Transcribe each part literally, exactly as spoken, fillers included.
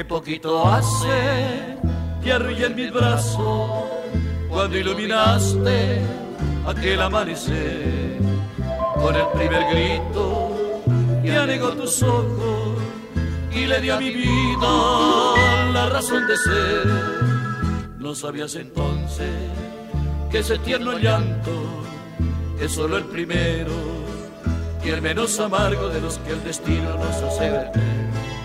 poquito hace te arrullé en mis brazos cuando iluminaste aquel amanecer. Con el primer grito que anegó tus ojos y le dio a mi vida la razón de ser. No sabías entonces que ese tierno llanto es solo el primero y el menos amargo de los que el destino nos hace verter.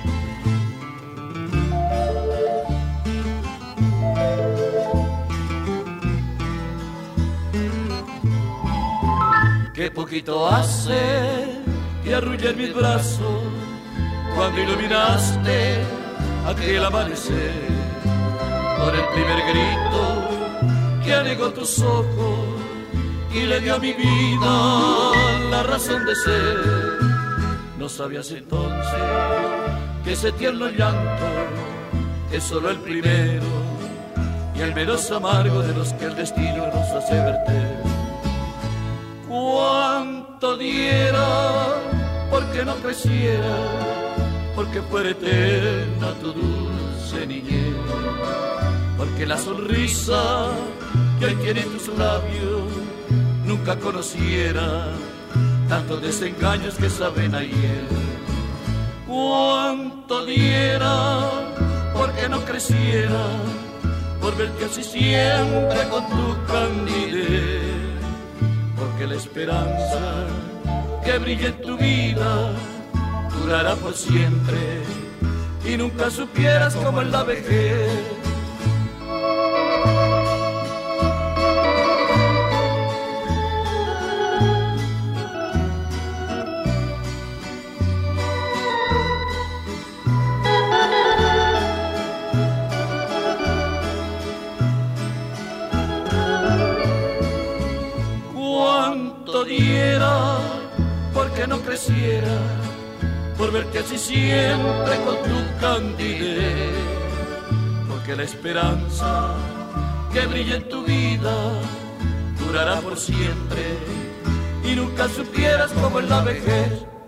Qué poquito hace que arrullé en mis brazos cuando iluminaste aquel amanecer. Con el primer grito que anegó tus ojos y le dio a mi vida la razón de ser. No sabías entonces que ese tierno llanto es solo el primero y el menos amargo de los que el destino nos hace verter. Cuánto diera porque no creciera, porque fuera eterna tu dulce niñez, porque la sonrisa que hoy tiene tus labios nunca conociera tantos desengaños que saben ayer. Cuánto diera porque no creciera, por verte así siempre con tu candidez, porque la esperanza que brilla en tu vida durará por siempre y nunca supieras cómo en la vejez. Cuánto diera porque no creciera, por verte así siempre con tu candidez, porque la esperanza que brilla en tu vida durará por siempre y nunca supieras cómo en la vejez